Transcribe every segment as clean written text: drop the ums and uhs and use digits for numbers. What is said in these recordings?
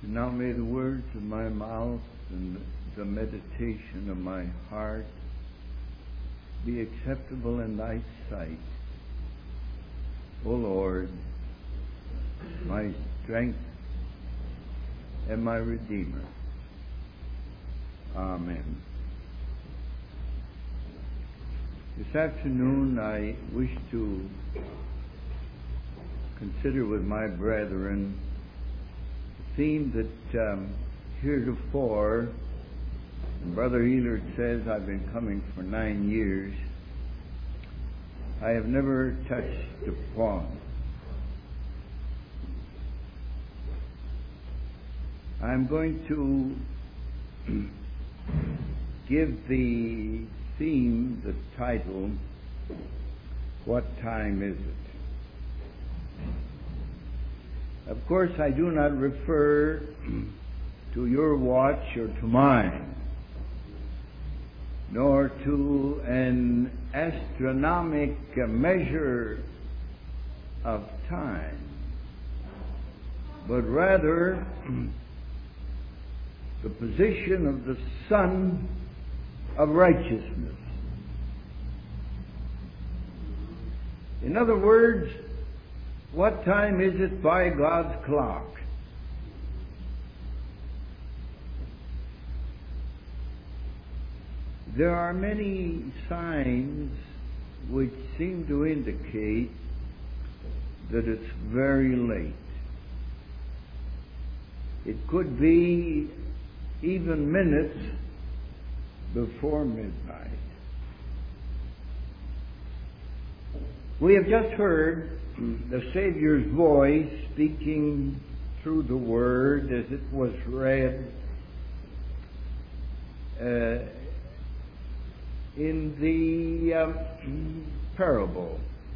And now may the words of my mouth and the meditation of my heart be acceptable in thy sight, O Lord, my strength and my Redeemer. Amen. This afternoon I wish to consider with my brethren the theme that heretofore, and Brother Elert says I've been coming for 9 years, I have never touched upon. I'm going to give the theme, the title, What Time Is It? Of course, I do not refer to your watch or to mine, nor to an astronomic measure of time, but rather the position of the Sun of righteousness. In other words, what time is it by God's clock? There are many signs which seem to indicate that it's very late. It could be even minutes before midnight. We have just heard the Savior's voice speaking through the Word as it was read in the parable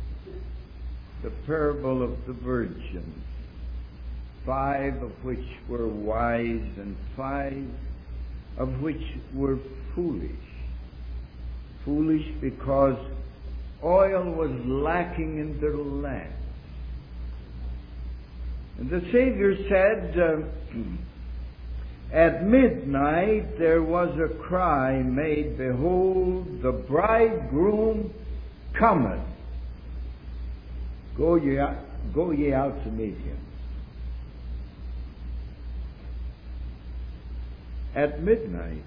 of the virgins, 5 of which were wise and 5 of which were foolish. Foolish because oil was lacking in their lamps. And the Savior said, at midnight there was a cry made, Behold, the bridegroom cometh. Go ye out to meet him. At midnight.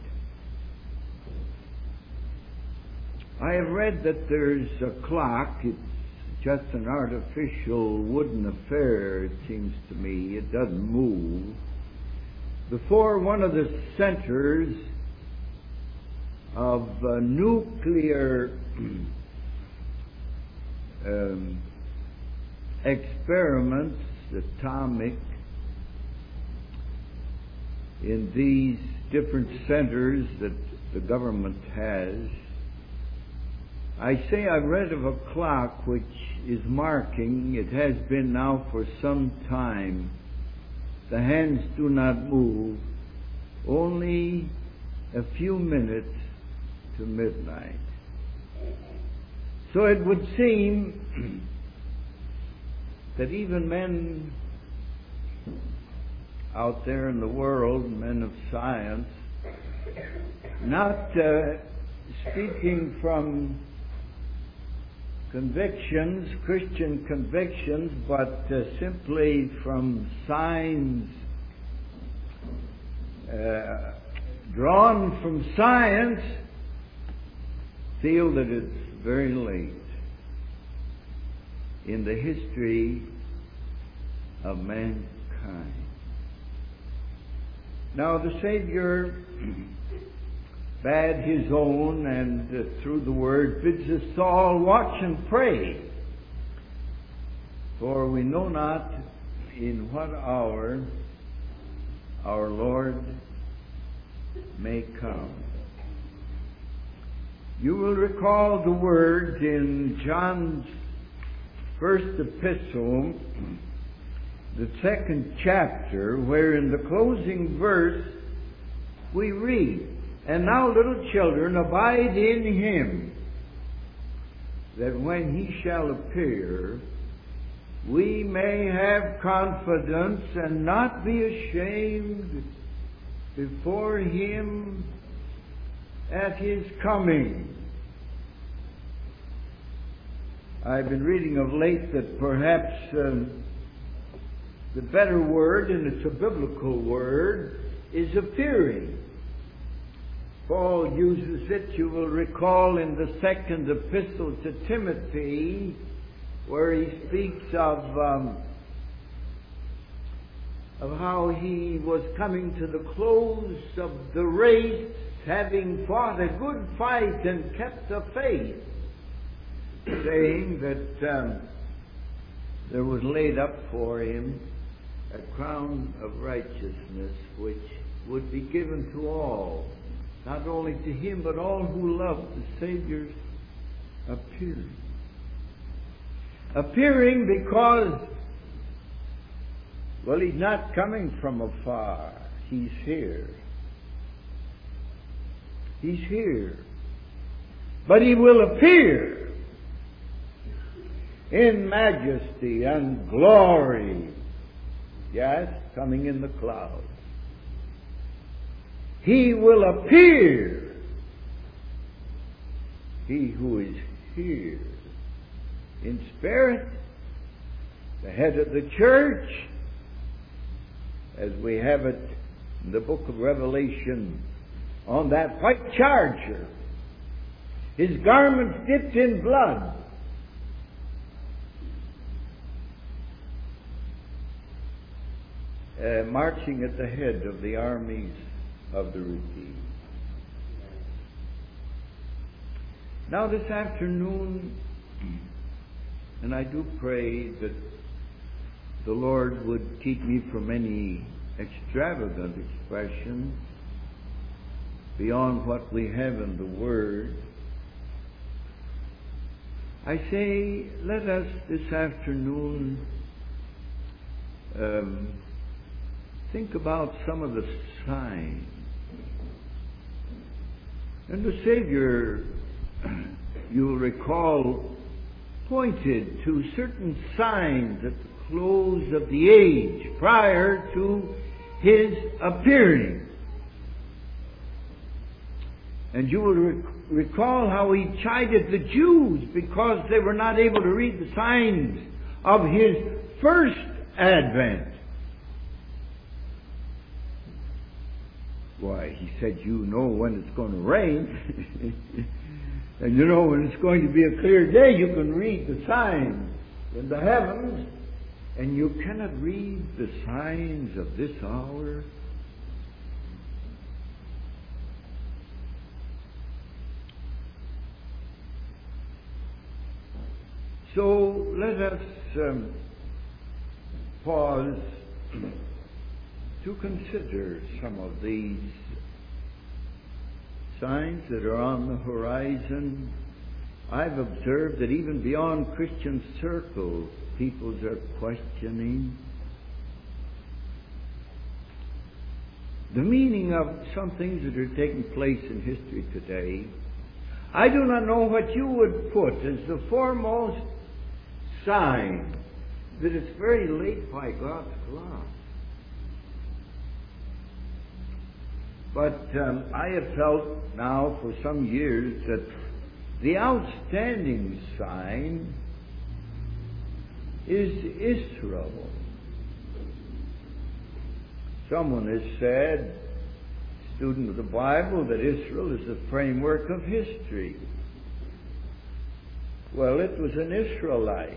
I have read that there's a clock. It's just an artificial wooden affair, it seems to me. It doesn't move. Before one of the centers of nuclear experiments, atomic, in these different centers that the government has, I say I've read of a clock which is marking, it has been now for some time, the hands do not move, only a few minutes to midnight. So it would seem that even men out there in the world, men of science, not speaking from convictions, Christian convictions, but simply from signs drawn from science, feel that it's very late in the history of mankind. Now the Savior bade his own, and through the Word bids us all watch and pray, for we know not in what hour our Lord may come. You will recall the words in John's first epistle, the 2nd chapter, where in the closing verse we read, And now, little children, abide in him, that when he shall appear, we may have confidence and not be ashamed before Him at His coming. I've been reading of late that perhaps the better word, and it's a biblical word, is appearing. Paul uses it, you will recall, in the second epistle to Timothy, where he speaks of how he was coming to the close of the race, having fought a good fight and kept the faith, saying that there was laid up for him a crown of righteousness, which would be given to all, not only to him, but all who love the Savior's appearing. Appearing because, well, He's not coming from afar. He's here. He's here. But He will appear in majesty and glory. Yes, coming in the clouds. He will appear. He who is here in spirit, the head of the church, as we have it in the book of Revelation, on that white charger, his garments dipped in blood, marching at the head of the armies of the redeemed. Now this afternoon, and I do pray that the Lord would keep me from any extravagant expression beyond what we have in the Word. I say, let us this afternoon think about some of the signs. And the Savior, you'll recall, pointed to certain signs at the close of the age prior to His appearing. And you will recall how He chided the Jews because they were not able to read the signs of His first advent. Why, He said, you know when it's going to rain. And you know when it's going to be a clear day, you can read the signs in the heavens, and you cannot read the signs of this hour. So let us pause to consider some of these signs that are on the horizon. I've observed that even beyond Christian circles, peoples are questioning the meaning of some things that are taking place in history today. I do not know what you would put as the foremost sign that it's very late by God's clock. But I have felt now for some years that the outstanding sign is Israel. Someone has said, student of the Bible, that Israel is the framework of history. Well, it was an Israelite,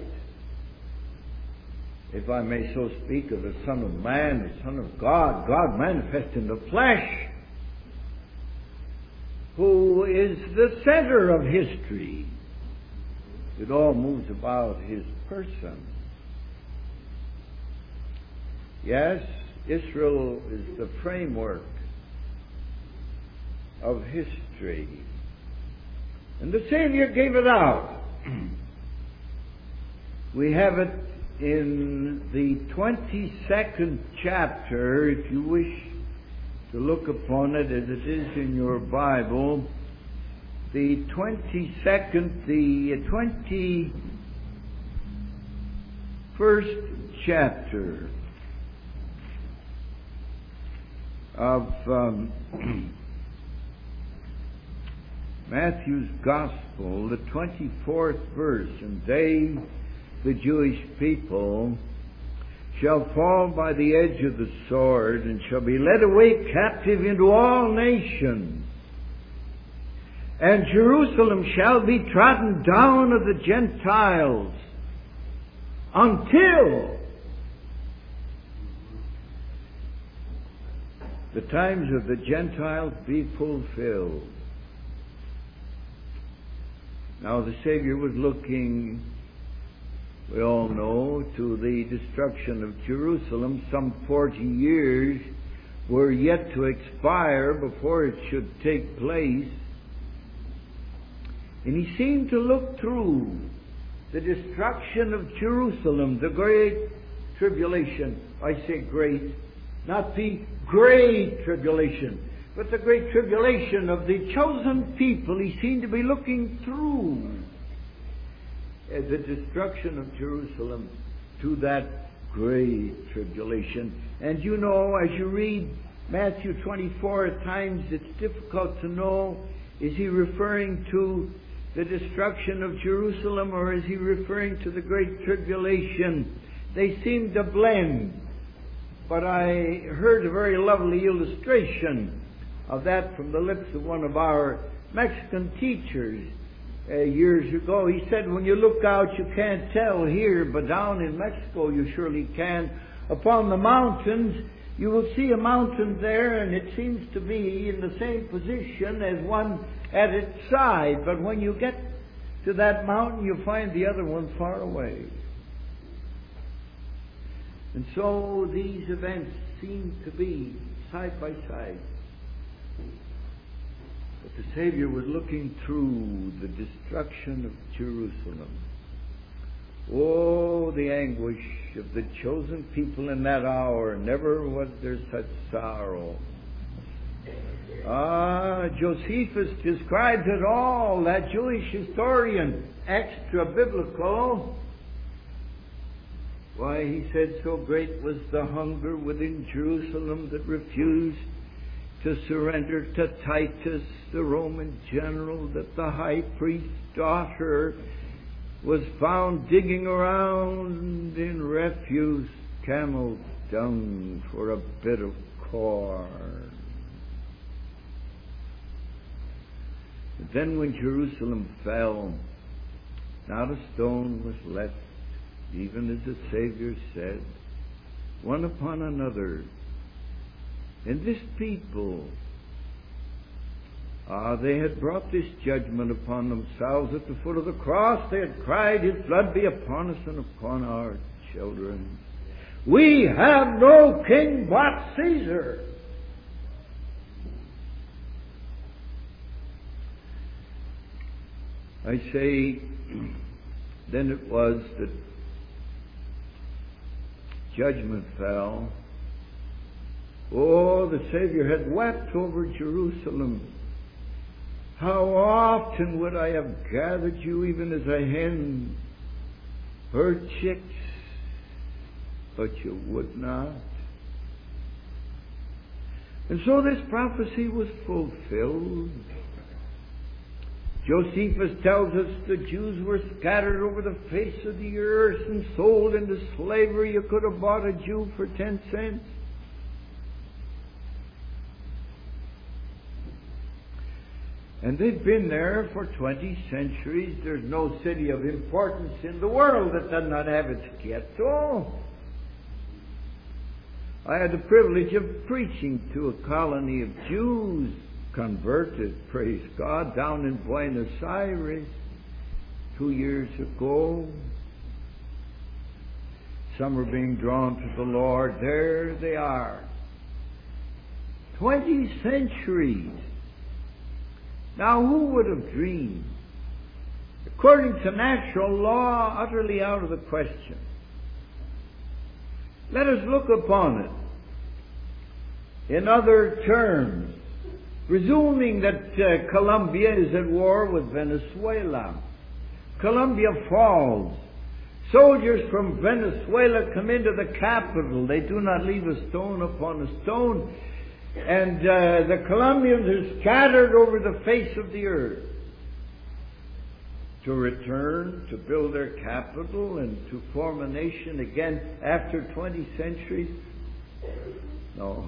if I may so speak, of the Son of Man, the Son of God, God manifest in the flesh, who is the center of history. It all moves about His person. Yes, Israel is the framework of history. And the Savior gave it out. We have it in the 22nd chapter, if you wish to look upon it as it is in your Bible. The 22nd, the first chapter of Matthew's Gospel, the 24th verse, and they, the Jewish people, shall fall by the edge of the sword, and shall be led away captive into all nations. And Jerusalem shall be trodden down of the Gentiles until the times of the Gentiles be fulfilled. Now the Savior was looking, we all know, to the destruction of Jerusalem. Some 40 years were yet to expire before it should take place. And he seemed to look through the destruction of Jerusalem, the great tribulation. I say great, not the great tribulation, but the great tribulation of the chosen people. He seemed to be looking through the destruction of Jerusalem to that great tribulation. And you know, as you read Matthew 24, at times it's difficult to know, is he referring to the destruction of Jerusalem, or is he referring to the great tribulation? They seem to blend. But I heard a very lovely illustration of that from the lips of one of our Mexican teachers years ago. He said, when you look out, you can't tell here, but down in Mexico you surely can. Upon the mountains, you will see a mountain there, and it seems to be in the same position as one at its side. But when you get to that mountain, you find the other one far away. And so these events seem to be side by side. But the Savior was looking through the destruction of Jerusalem. Oh, the anguish of the chosen people in that hour. Never was there such sorrow. Josephus describes it all, that Jewish historian, extra-biblical. Why, he said, so great was the hunger within Jerusalem that refused to surrender to Titus, the Roman general, that the high priest's daughter was found digging around in refuse camel dung for a bit of corn. But then when Jerusalem fell, not a stone was left, even as the Savior said, one upon another. And this people, they had brought this judgment upon themselves at the foot of the cross. They had cried, His blood be upon us and upon our children. We have no king but Caesar. I say, then it was that judgment fell. Oh, the Savior had wept over Jerusalem. How often would I have gathered you, even as a hen her chicks, but you would not. And so this prophecy was fulfilled. Josephus tells us the Jews were scattered over the face of the earth and sold into slavery. You could have bought a Jew for 10 cents. And they've been there for 20 centuries. There's no city of importance in the world that does not have its ghetto. I had the privilege of preaching to a colony of Jews, converted, praise God, down in Buenos Aires 2 years ago. Some are being drawn to the Lord. There they are. 20 centuries. Now, who would have dreamed? According to natural law, utterly out of the question. Let us look upon it in other terms. Presuming that Colombia is at war with Venezuela, Colombia falls. Soldiers from Venezuela come into the capital. They do not leave a stone upon a stone. And the Colombians are scattered over the face of the earth to return, to build their capital, and to form a nation again after 20 centuries. No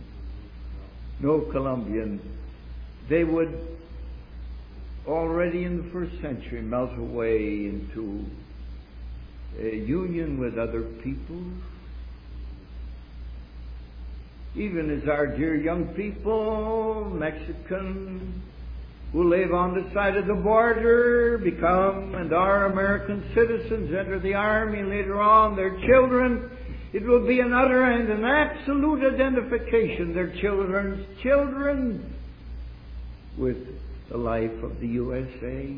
Colombian. They would already in the first century melt away into a union with other peoples. Even as our dear young people, Mexican, who live on the side of the border, become and are American citizens, enter the army later on, their children, it will be an utter and an absolute identification, their children's children, with the life of the USA.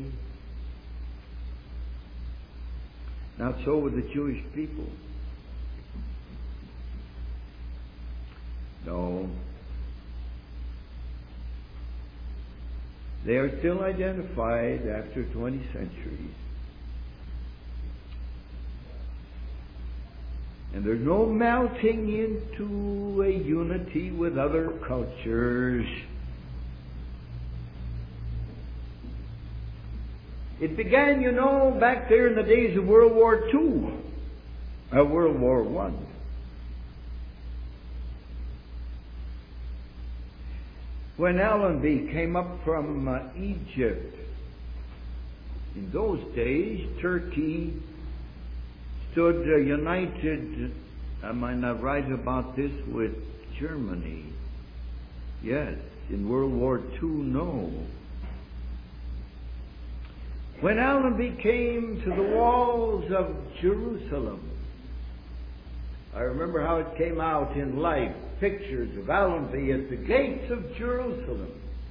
Not so with the Jewish people. No. They are still identified after 20 centuries. And there's no melting into a unity with other cultures. It began, back there in the days of World War II, World War I. When Allenby came up from Egypt, in those days, Turkey stood united, am I not right about this, with Germany? Yes. In World War II, no. When Allenby came to the walls of Jerusalem, I remember how it came out in life, pictures of Allenby at the gates of Jerusalem.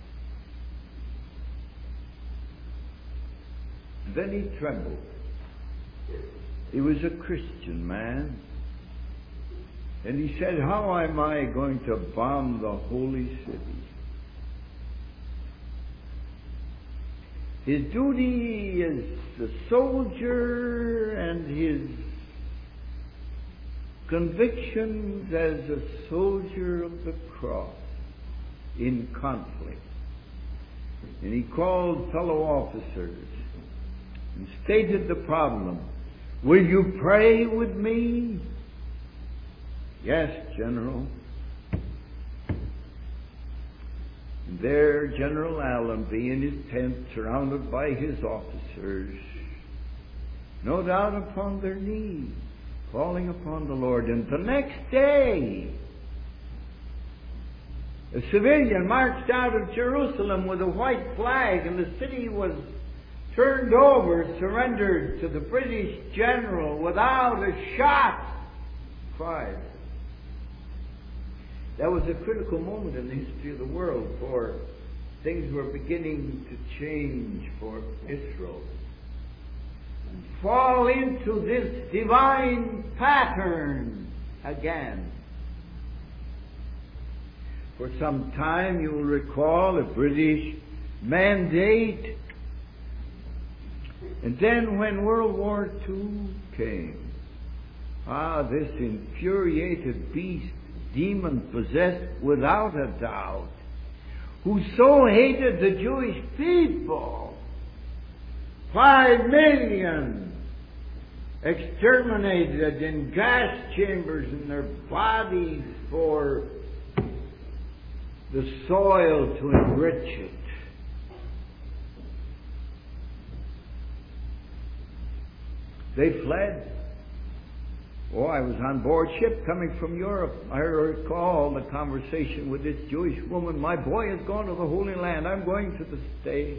Then he trembled. He was a Christian man. And he said, how am I going to bomb the holy city? His duty as a soldier and his convictions as a soldier of the cross in conflict. And he called fellow officers and stated the problem. Will you pray with me? Yes, General. And there General Allenby in his tent, surrounded by his officers, no doubt upon their knees, calling upon the Lord. And the next day, a civilian marched out of Jerusalem with a white flag, and the city was turned over, surrendered to the British general without a shot fired. That was a critical moment in the history of the world, for things were beginning to change for Israel. Fall into this divine pattern again. For some time, you will recall, a British mandate. And then when World War II came, this infuriated beast, demon-possessed without a doubt, who so hated the Jewish people, 5 million exterminated in gas chambers in their bodies for the soil to enrich it. They fled. I was on board ship coming from Europe. I recall the conversation with this Jewish woman. My boy has gone to the Holy Land. I'm going to the States.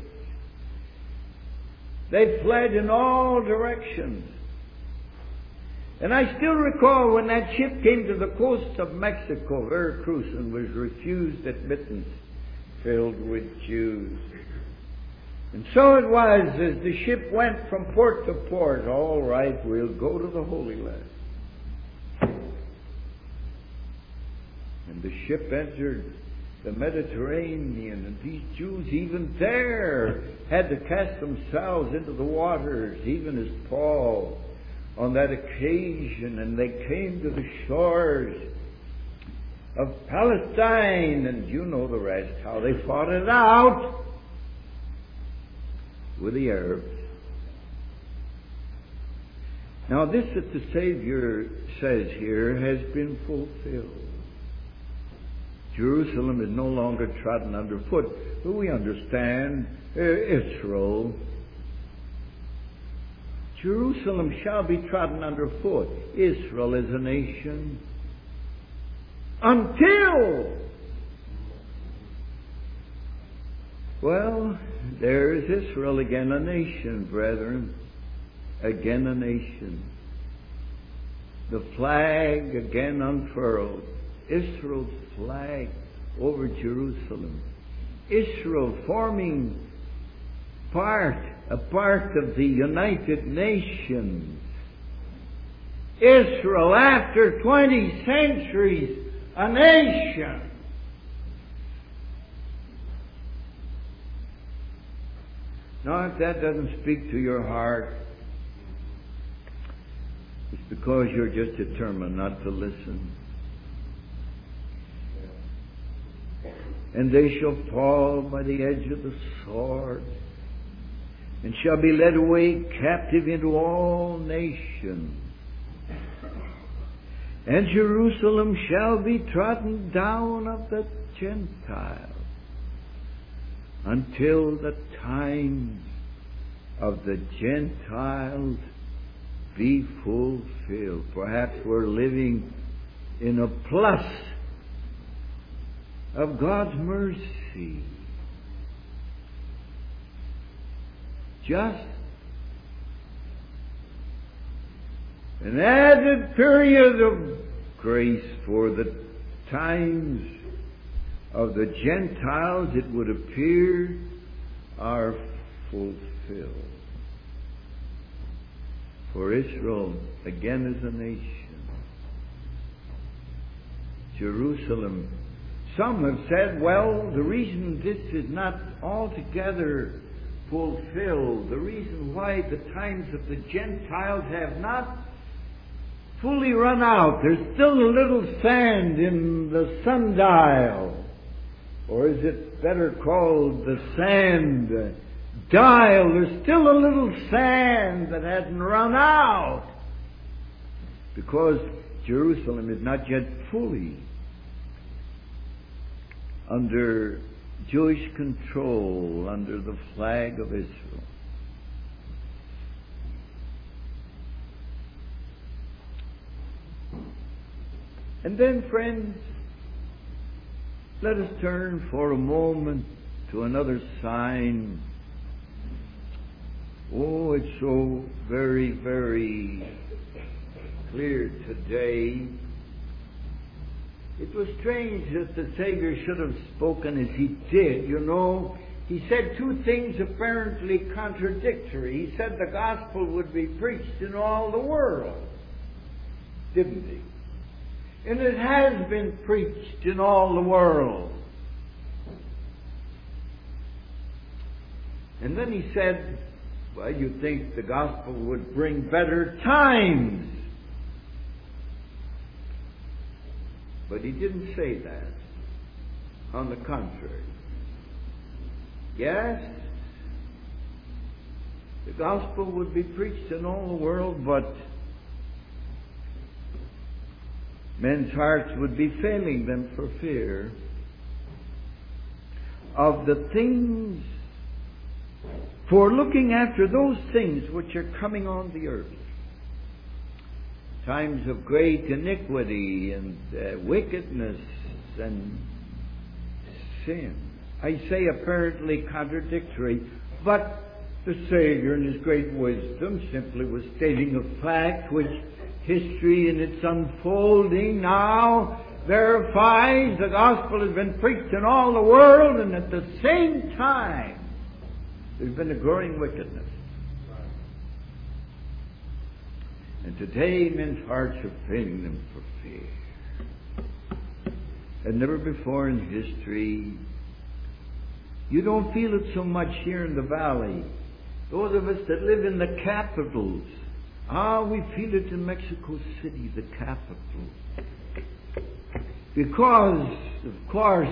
They fled in all directions. And I still recall when that ship came to the coast of Mexico, Veracruz, and was refused admittance, filled with Jews. And so it was, as the ship went from port to port, all right, we'll go to the Holy Land. And the ship entered the Mediterranean, and these Jews even there had to cast themselves into the waters, even as Paul on that occasion, and they came to the shores of Palestine, and you know the rest, how they fought it out with the Arabs. Now this that the Savior says here has been fulfilled. Jerusalem is no longer trodden underfoot, but we understand Israel. Jerusalem shall be trodden underfoot. Israel is a nation. Until, well, there is Israel again, a nation, brethren. Again a nation. The flag again unfurled. Israel's flag over Jerusalem. Israel forming a part of the United Nations. Israel, after 20 centuries, a nation. Now, if that doesn't speak to your heart, it's because you're just determined not to listen. And they shall fall by the edge of the sword, and shall be led away captive into all nations. And Jerusalem shall be trodden down of the Gentiles, until the times of the Gentiles be fulfilled. Perhaps we're living in a plus of God's mercy. Just an added period of grace for the times of the Gentiles, it would appear, are fulfilled. For Israel, again, is a nation. Jerusalem. Some have said, well, the reason this is not altogether fulfilled, the reason why the times of the Gentiles have not fully run out, there's still a little sand in the sundial, or is it better called the sand dial? There's still a little sand that hasn't run out, because Jerusalem is not yet fully under Jewish control, under the flag of Israel. And then, friends, let us turn for a moment to another sign. Oh, it's so very, very clear today. It was strange that the Savior should have spoken as he did. You know, he said two things apparently contradictory. He said the gospel would be preached in all the world, didn't he? And it has been preached in all the world. And then he said, well, you'd think the gospel would bring better times. But he didn't say that. On the contrary. Yes, the gospel would be preached in all the world, but men's hearts would be failing them for fear of the things, for looking after those things which are coming on the earth. Times of great iniquity and wickedness and sin. I say apparently contradictory, but the Savior in His great wisdom simply was stating a fact which history in its unfolding now verifies. The gospel has been preached in all the world, and at the same time there's been a growing wickedness. And today men's hearts are failing them for fear. And never before in history. You don't feel it so much here in the valley. Those of us that live in the capitals, We feel it in Mexico City, the capital. Because, of course,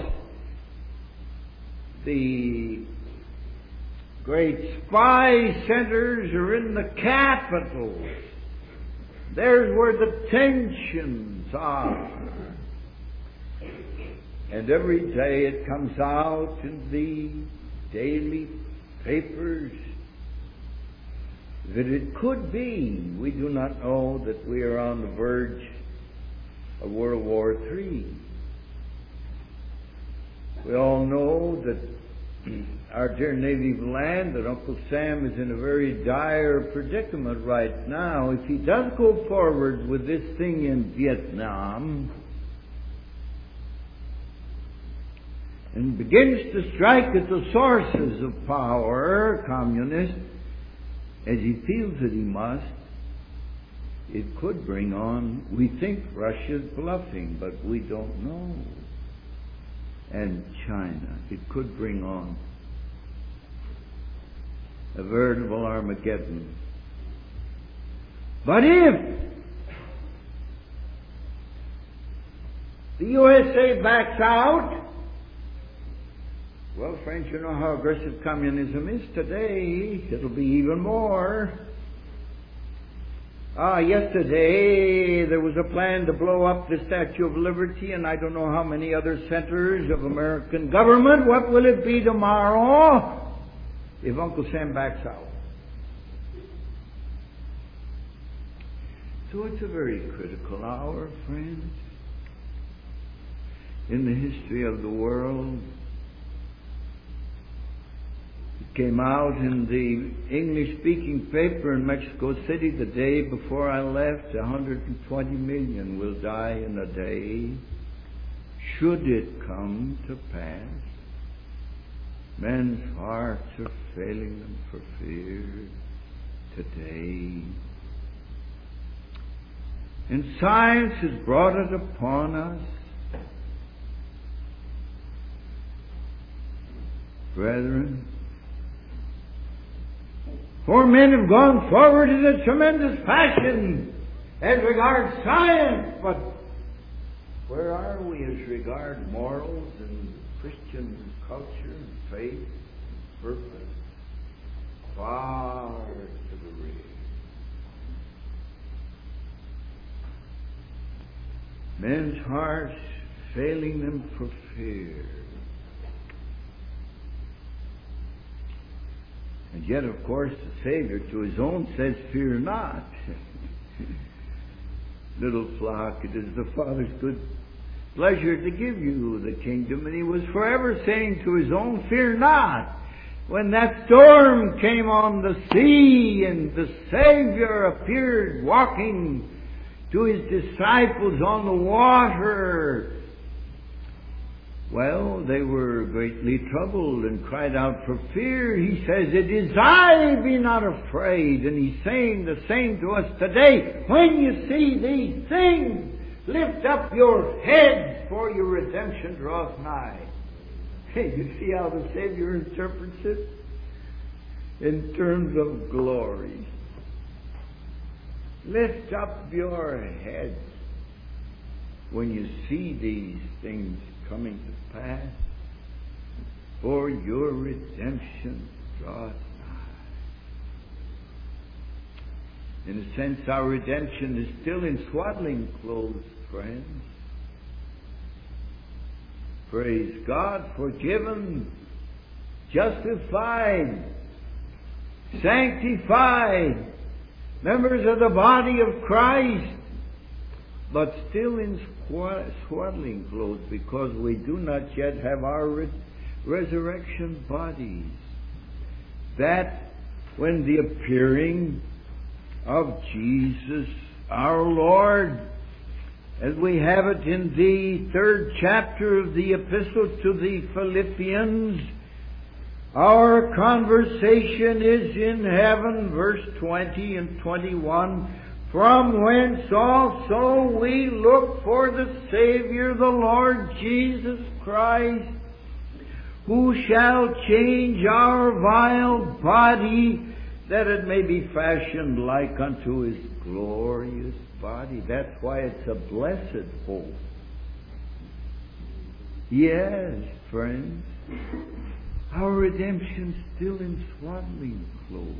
the great spy centers are in the capital. There's where the tensions are. And every day it comes out in the daily papers that it could be. We do not know that we are on the verge of World War III. We all know that our dear native land, that Uncle Sam is in a very dire predicament right now. If he does go forward with this thing in Vietnam and begins to strike at the sources of power, communist, as he feels that he must, it could bring on, we think Russia's bluffing, but we don't know. And China, it could bring on a veritable Armageddon. But if the USA backs out, well, friends, you know how aggressive communism is today. It'll be even more. Yesterday there was a plan to blow up the Statue of Liberty and I don't know how many other centers of American government. What will it be tomorrow if Uncle Sam backs out? So it's a very critical hour, friends, in the history of the world. It came out in the English-speaking paper in Mexico City the day before I left. 120 million will die in a day, should it come to pass. Men's hearts are failing them for fear today. And science has brought it upon us. Brethren, for men have gone forward in a tremendous fashion as regards science, but where are we as regards morals and Christian culture and faith and purpose? Far to the rear. Men's hearts failing them for fear. And yet, of course, the Savior to His own says, fear not. Little flock, it is the Father's good pleasure to give you the kingdom. And He was forever saying to His own, fear not. When that storm came on the sea and the Savior appeared walking to His disciples on the water, well, they were greatly troubled and cried out for fear. He says, it is I, be not afraid. And He's saying the same to us today. When you see these things, lift up your heads, for your redemption draweth nigh. Hey, you see how the Savior interprets it? In terms of glory. Lift up your heads when you see these things coming to pass, for your redemption draweth nigh. In a sense, our redemption is still in swaddling clothes, friends. Praise God, forgiven, justified, sanctified, members of the body of Christ, but still in swaddling clothes, because we do not yet have our resurrection bodies. That when the appearing of Jesus our Lord, as we have it in the 3rd chapter of the Epistle to the Philippians, our conversation is in heaven, verse 20 and 21, from whence also we look for the Savior, the Lord Jesus Christ, who shall change our vile body that it may be fashioned like unto his glorious body. That's why it's a blessed hope. Yes, friends, our redemption's still in swaddling clothes.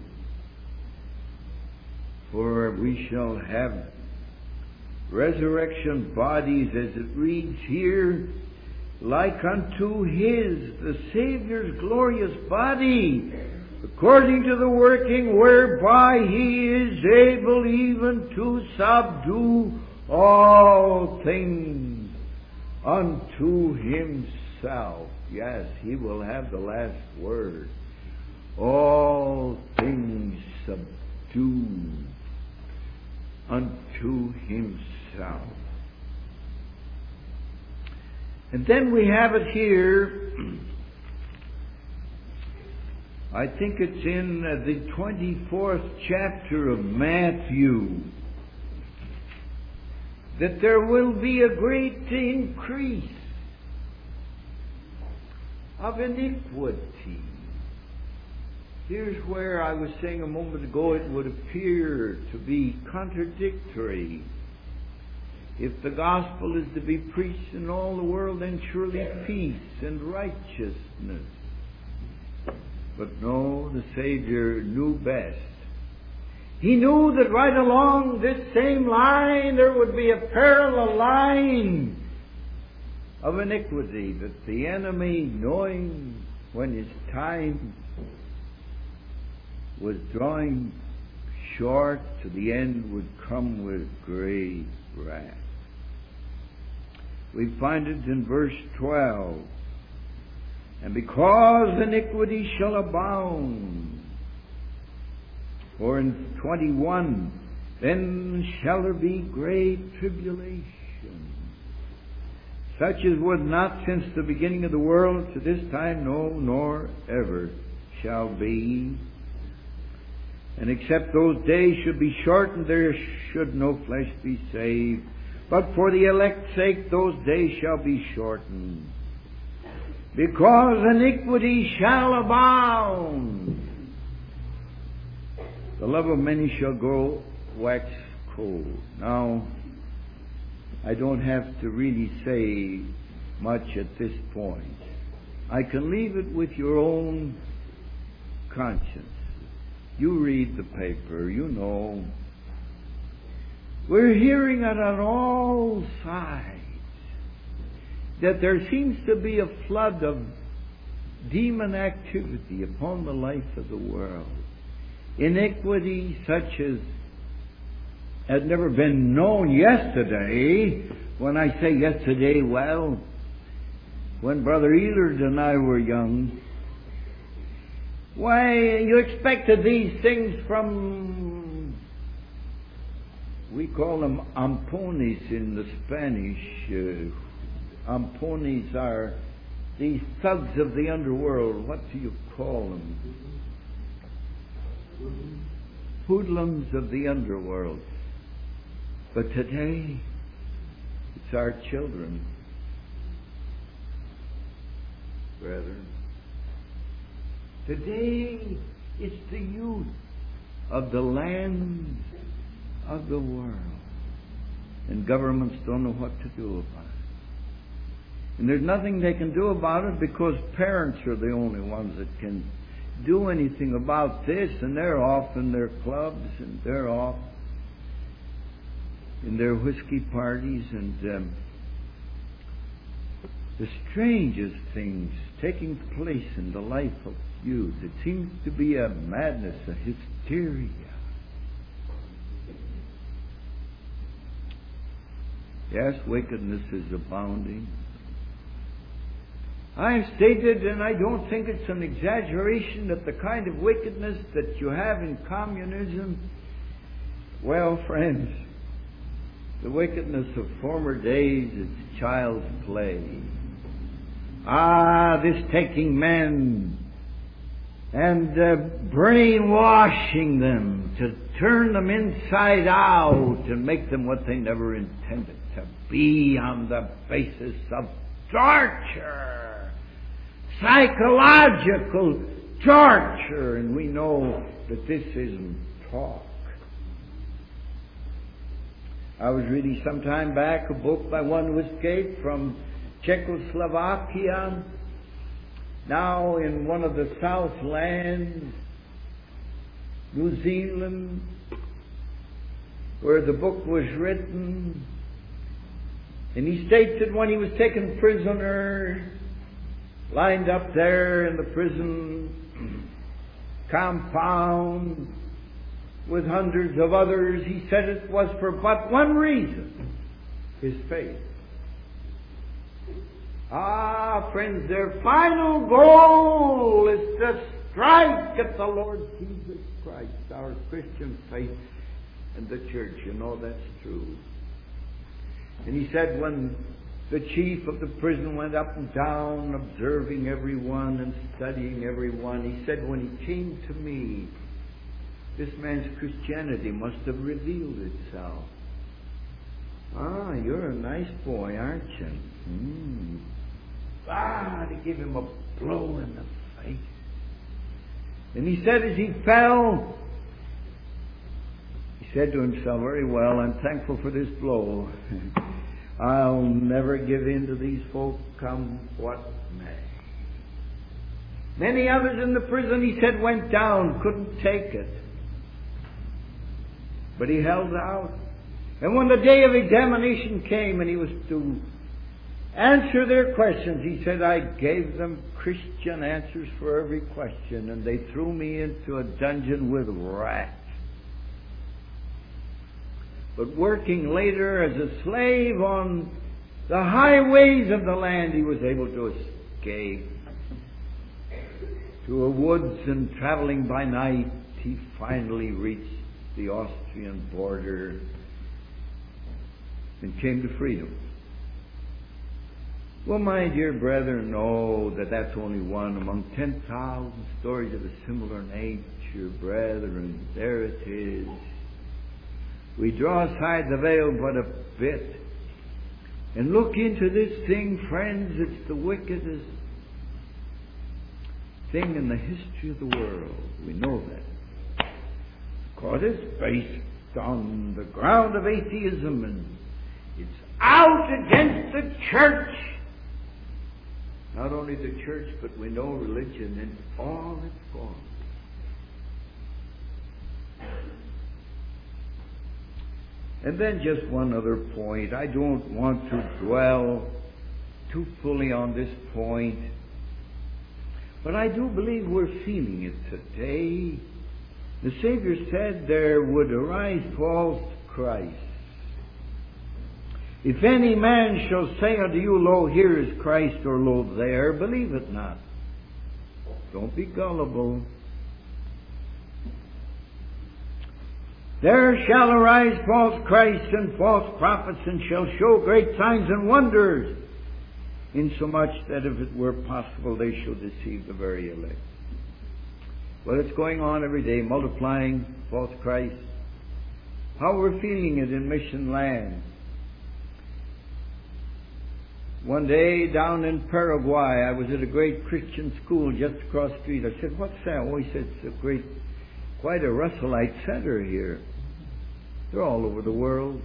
For we shall have resurrection bodies, as it reads here, like unto his, the Savior's glorious body, according to the working whereby he is able even to subdue all things unto himself. Yes, he will have the last word. All things subdued unto himself. And then we have it here, I think it's in the 24th chapter of Matthew, that there will be a great increase of iniquity. Here's where I was saying a moment ago it would appear to be contradictory. If the gospel is to be preached in all the world, then surely peace and righteousness. But no, the Savior knew best. He knew that right along this same line there would be a parallel line of iniquity, that the enemy, knowing when his time was drawing short, to the end would come with great wrath. We find it in verse 12. And because iniquity shall abound, or in 21, then shall there be great tribulation, such as was not since the beginning of the world to this time, no, nor ever shall be. And except those days should be shortened, there should no flesh be saved. But for the elect's sake, those days shall be shortened. Because iniquity shall abound, the love of many shall grow wax cold. Now, I don't have to really say much at this point. I can leave it with your own conscience. You read the paper, you know. We're hearing it on all sides, that there seems to be a flood of demon activity upon the life of the world. Iniquity such as had never been known yesterday. When I say yesterday, well, when Brother Elard and I were young, why, you expected these things from, we call them ampones in the Spanish. Ampones are these thugs of the underworld. What do you call them? Hoodlums of the underworld. But today, it's our children, brethren. Today, it's the youth of the land of the world. And governments don't know what to do about it. And there's nothing they can do about it, because parents are the only ones that can do anything about this, and they're off in their clubs, and they're off in their whiskey parties, and the strangest things taking place in the life of youth. It seems to be a madness, a hysteria. Yes, wickedness is abounding. I have stated, and I don't think it's an exaggeration, that the kind of wickedness that you have in communism, well, friends, the wickedness of former days is child's play. This taking men and brainwashing them to turn them inside out and make them what they never intended to be, on the basis of torture, psychological torture, and we know that this isn't talk. I was reading some time back a book by one who escaped from Czechoslovakia, now in one of the South lands, New Zealand, where the book was written. And he states that when he was taken prisoner, lined up there in the prison compound with hundreds of others, he said it was for but one reason: his faith. Ah, friends, their final goal is to strike at the Lord Jesus Christ, our Christian faith and the church. You know that's true. And he said when the chief of the prison went up and down, observing everyone and studying everyone, he said when he came to me, this man's Christianity must have revealed itself. Ah, you're a nice boy, aren't you? To give him a blow in the face. And he said as he fell, he said to himself, very well, I'm thankful for this blow. I'll never give in to these folk, come what may. Many others in the prison, he said, went down, couldn't take it. But he held out. And when the day of examination came and he was to answer their questions, he said, I gave them Christian answers for every question, and they threw me into a dungeon with rats. But working later as a slave on the highways of the land, he was able to escape to a woods, and traveling by night, he finally reached the Austrian border and came to freedom. Well, my dear brethren, know that that's only one among 10,000 stories of a similar nature, brethren. There it is. We draw aside the veil but a bit and look into this thing, friends. It's the wickedest thing in the history of the world. We know that. Because it's based on the ground of atheism, and it's out against the church. Not only the church, but we know religion in all its forms. And then just one other point. I don't want to dwell too fully on this point, but I do believe we're feeling it today. The Savior said there would arise false Christ. If any man shall say unto you, Lo, here is Christ, or Lo, there, believe it not. Don't be gullible. There shall arise false Christs and false prophets, and shall show great signs and wonders, insomuch that if it were possible they shall deceive the very elect. Well, it's going on every day, multiplying false Christs. How we're feeling it in mission land. One day down in Paraguay, I was at a great Christian school just across the street. I said, what's that? Oh, he said, it's quite a Russellite center here. They're all over the world.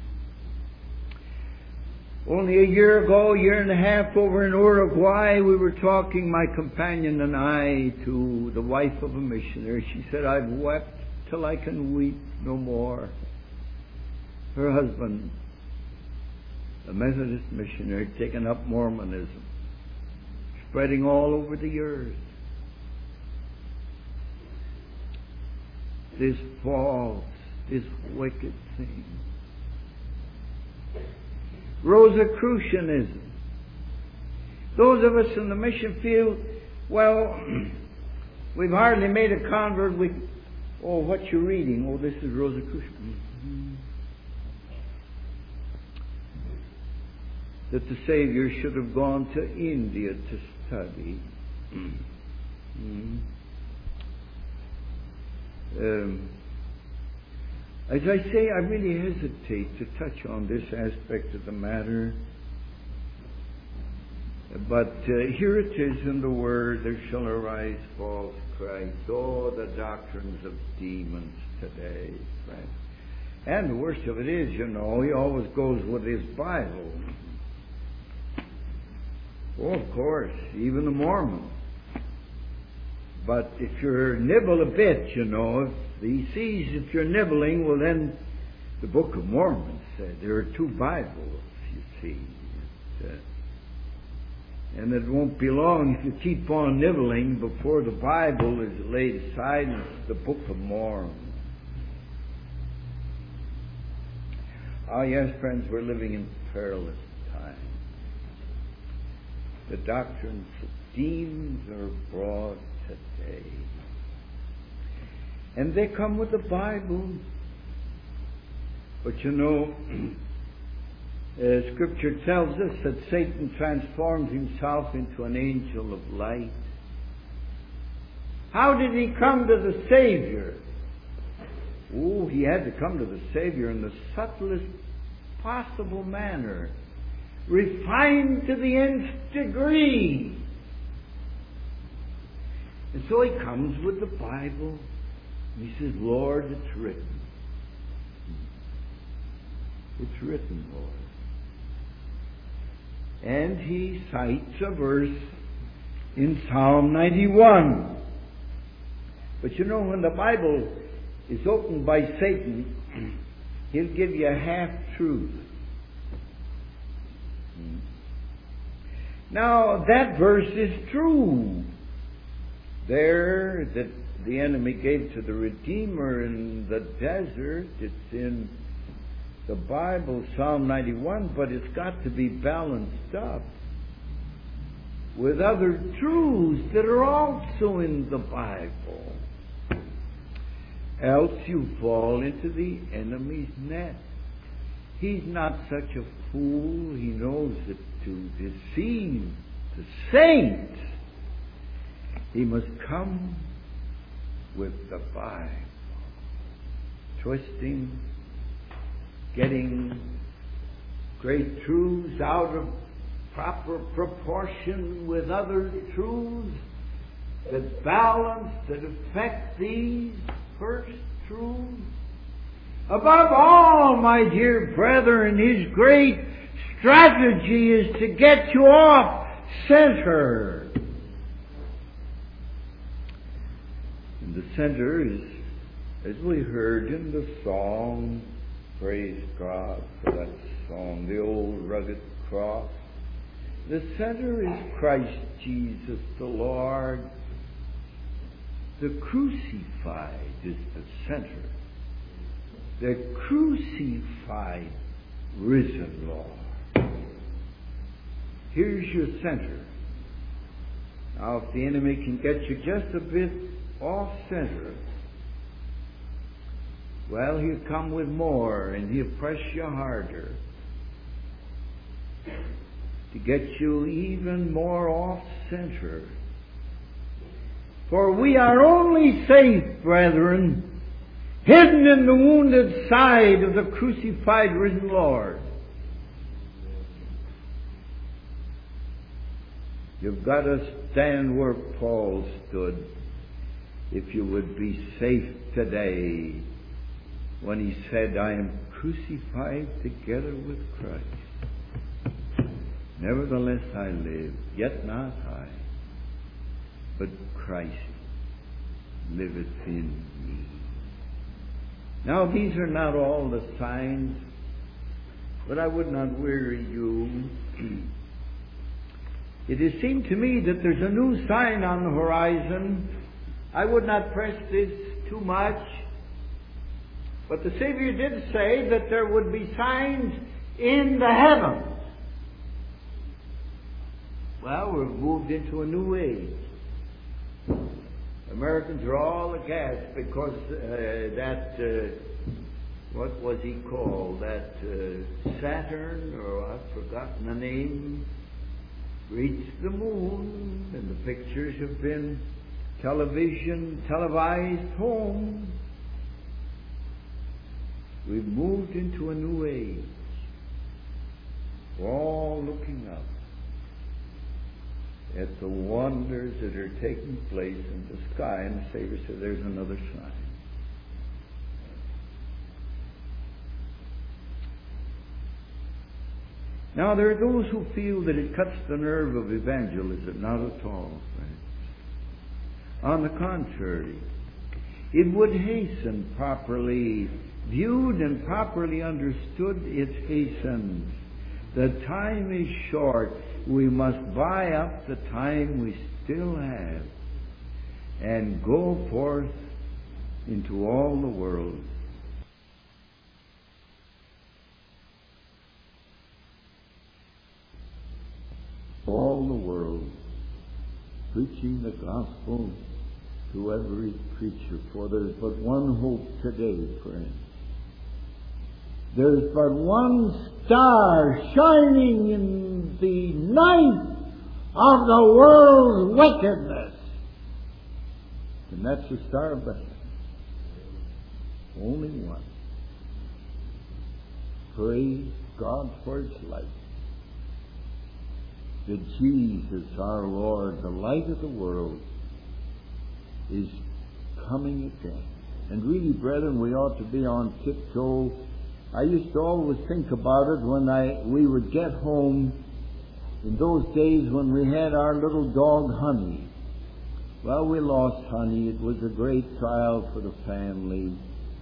Only a year ago, year and a half, over in Uruguay, we were talking, my companion and I, to the wife of a missionary. She said, I've wept till I can weep no more. Her husband, a Methodist missionary, taken up Mormonism, spreading all over the earth. This false, this wicked thing. Rosicrucianism. Those of us in the mission field, well, we've hardly made a convert. What you reading? Oh, this is Rosicrucianism. That the Savior should have gone to India to study. As I say, I really hesitate to touch on this aspect of the matter. But here it is in the Word, there shall arise false Christ. Oh, the doctrines of demons today, friends. And the worst of it is, he always goes with his Bible. Oh, of course, even the Mormons. But if you nibble a bit, if he sees if you're nibbling, well then, the Book of Mormon said there are two Bibles, you see. And it won't be long if you keep on nibbling before the Bible is laid aside and it's the Book of Mormon. Oh yes, friends, we're living in perilous times. The doctrines of demons are abroad today. And they come with the Bible. But Scripture tells us that Satan transformed himself into an angel of light. How did he come to the Savior? Oh, he had to come to the Savior in the subtlest possible manner, refined to the nth degree. And so he comes with the Bible, and he says, Lord, it's written. It's written, Lord. And he cites a verse in Psalm 91. But when the Bible is opened by Satan, he'll give you a half-truth. Now, that verse is true. There, that the enemy gave to the Redeemer in the desert, it's in the Bible, Psalm 91, but it's got to be balanced up with other truths that are also in the Bible. Else you fall into the enemy's net. He's not such a fool. He knows that to deceive the saints, he must come with the Bible, twisting, getting great truths out of proper proportion with other truths that balance, that affect these first truths. Above all, my dear brethren, his great strategy is to get you off center. And the center is, as we heard in the song, praise God for that song, the old rugged cross. The center is Christ Jesus the Lord. The crucified is the center. The crucified, risen Lord. Here's your center. Now, if the enemy can get you just a bit off center, well, he'll come with more and he'll press you harder to get you even more off center. For we are only safe, brethren, hidden in the wounded side of the crucified, risen Lord. You've got to stand where Paul stood if you would be safe today, when he said, I am crucified together with Christ. Nevertheless I live, yet not I, but Christ liveth in me. Now these are not all the signs, but I would not weary you. It has seemed to me that there's a new sign on the horizon. I would not press this too much, but the Savior did say that there would be signs in the heavens. Well, we've moved into a new age. Americans are all aghast because what was he called? That Saturn, or I've forgotten the name, reached the moon, and the pictures have been televised home. We've moved into a new age. We're all looking up. at the wonders that are taking place in the sky. And the Savior said, there's another sign. Now, there are those who feel that it cuts the nerve of evangelism. Not at all, friends. On the contrary, it would hasten, properly viewed and properly understood, it hastens. The time is short. We must buy up the time we still have and go forth into all the world. All the world, preaching the gospel to every creature. For there's but one hope today, friends. There's but one star shining in the night of the world's wickedness. And that's the Star of Bethlehem. Only one. Praise God for its light. That Jesus, our Lord, the light of the world, is coming again. And really, brethren, we ought to be on tiptoe. I used to always think about it when we would get home in those days when we had our little dog, Honey. Well, we lost Honey. It was a great trial for the family.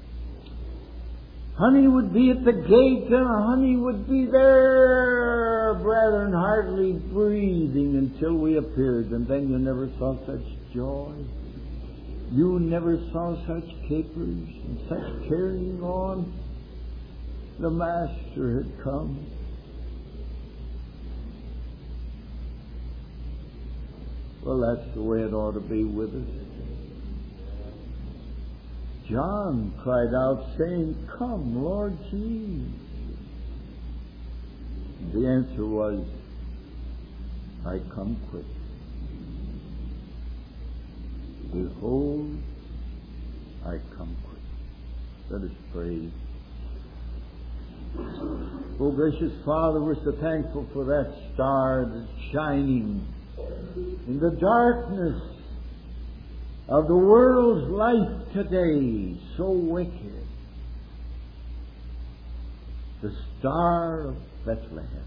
Honey would be at the gate, and Honey would be there, brethren, hardly breathing until we appeared. And then you never saw such joy. You never saw such capers and such carrying on. The Master had come. Well, that's the way it ought to be with us. John cried out, saying, "Come, Lord Jesus." The answer was, "I come quick. Behold, I come quick." Let us pray. Oh, gracious Father, we're so thankful for that star that's shining in the darkness of the world's life today, so wicked. The Star of Bethlehem.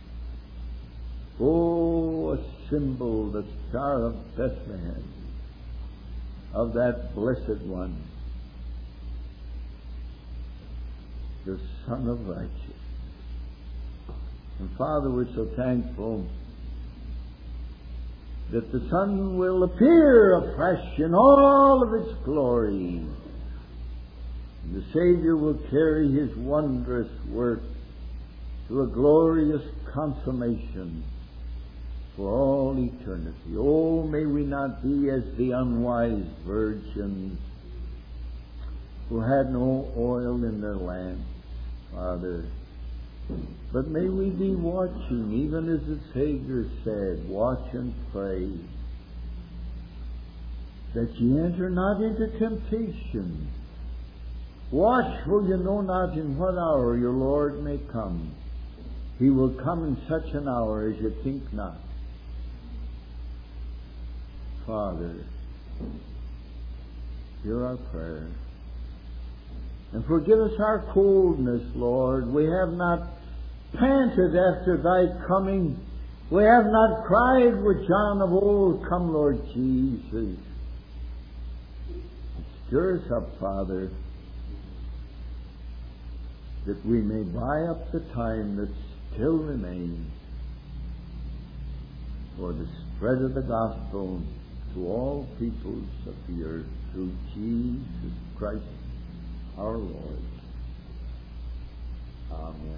Oh, a symbol, the Star of Bethlehem, of that blessed one, the Son of Righteousness. And Father, we're so thankful that the sun will appear afresh in all of its glory. And the Savior will carry His wondrous work to a glorious consummation for all eternity. Oh, may we not be as the unwise virgins who had no oil in their lamps, Father. But may we be watching, even as the Savior said, watch and pray, that ye enter not into temptation. Watch, for you know not in what hour your Lord may come. He will come in such an hour as you think not. Father, hear our prayer. And forgive us our coldness, Lord. We have not panted after Thy coming. We have not cried with John of old, "Come, Lord Jesus." Stir us up, Father, that we may buy up the time that still remains for the spread of the gospel to all peoples of the earth through Jesus Christ our Lord. Amen.